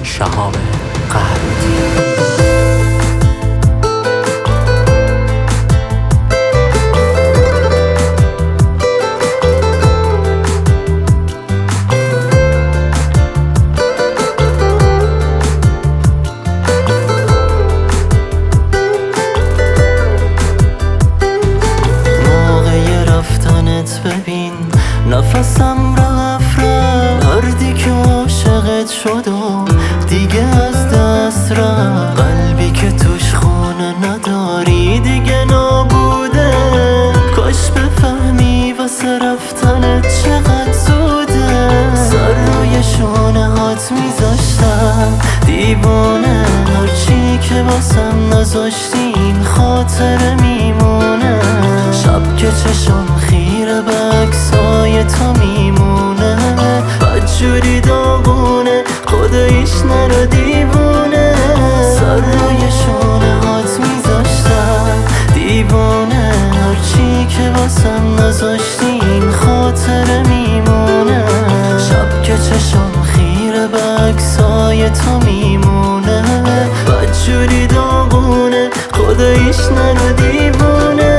شهاب قهرودی. ببین نفسم رفت دردی که عاشقت شد و دیگه از دست رفت، قلبی که توش خونه نداری دیگه نابوده، کاش بفهمی واسه رفتنت چقدر زوده، سر روی شونه هات میذاشتم دیوانه، هرچی که واسم نذاشتی این خاطره میمونه، شب که چشم خیره به عکسای تو میمونه، بدجوری داغونه خداییش نرو دیوونه، سر روی شونه هات میذاشتم دیوانه، هرچی که واسم نذاشتی این خاطره میمونه، شب که چشم خیره به عکسای تو میمونه، بدجوری داغونه خداییش نرو دیوونه.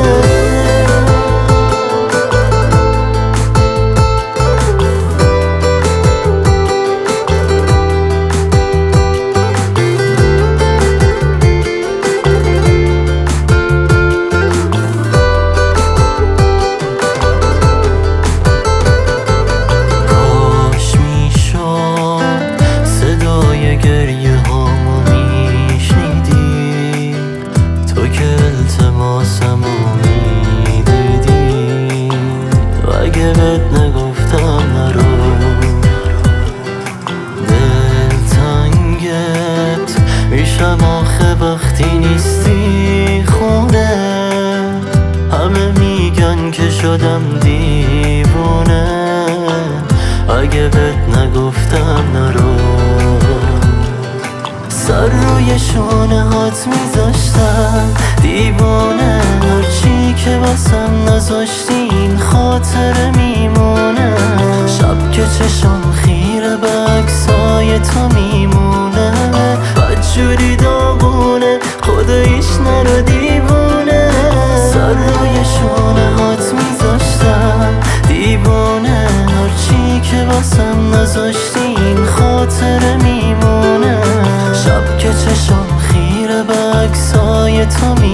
گریه هامو میشنیدی تو که التماسمو میدیدی و اگه بهت نگفتم نرو، دلتنگت میشم آخه وقتی نیستی خونه، همه میگن که شدم دیوونه، اگه بهت نگفتم نرو، سر روی شونه هات میذاشتم دیوانه، هرچی که واسم نذاشتی این خاطره میمونه، شب که چشم خیره به عکسای تو میمونه، بدجوری داغونه خداییش نرو دیوونه، سر روی شونه هات میذاشتم دیوانه، هرچی که واسم نذاشتی این خاطره میمونه، شب که چشم خیره به عکسای تو